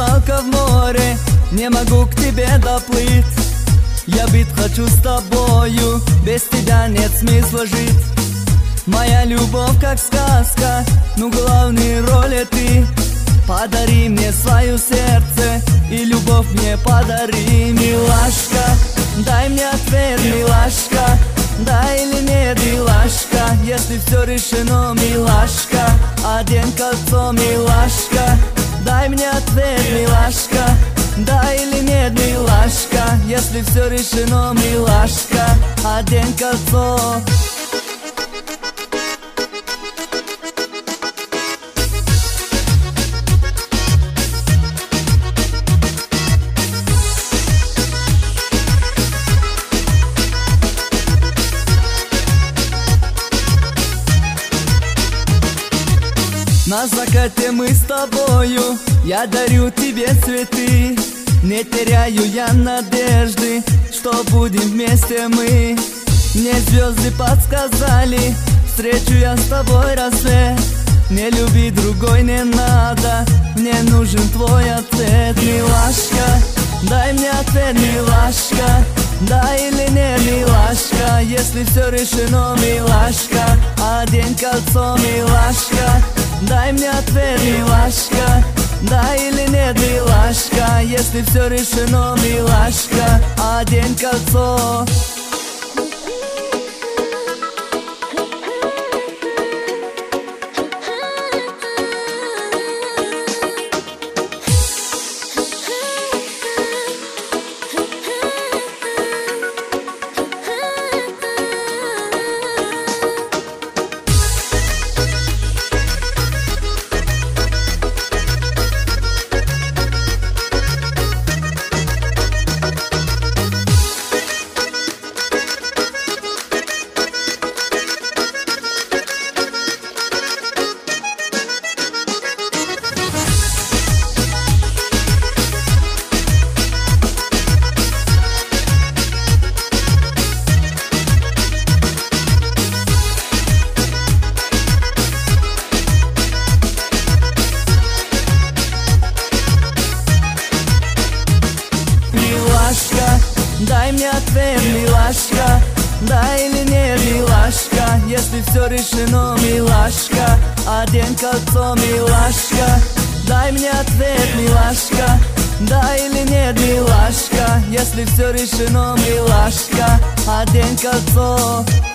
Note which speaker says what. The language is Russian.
Speaker 1: русалка в море, не могу к тебе доплыть. Я быть хочу с тобою, без тебя нет смысла жить. Моя любовь как сказка, но главной роли ты. Подари мне свое сердце и любовь мне подари, милашка. Дай мне ответ, милашка, да или нет, милашка. Если все решено, милашка, одень кольцо, милашка. Дай мне ответ, милашка, да или нет, милашка. Если все решено, милашка, одень кольцо. На закате мы с тобою, я дарю тебе цветы. Не теряю я надежды, что будем вместе мы. Мне звезды подсказали, встречу я с тобой рассвет. Не люби другой не надо, мне нужен твой ответ, милашка. Дай мне ответ, милашка, да или нет, милашка. Если все решено, милашка, одень кольцо, милашка. Дай мне ответ, милашка, да или нет, милашка. Если все решено, милашка, одень кольцо. Дай мне ответ, милашка, да или нет, милашка. Если все решено, милашка, одень кольцо, милашка. Дай мне ответ, милашка, да или нет, милашка. Если все решено, милашка, одень кольцо.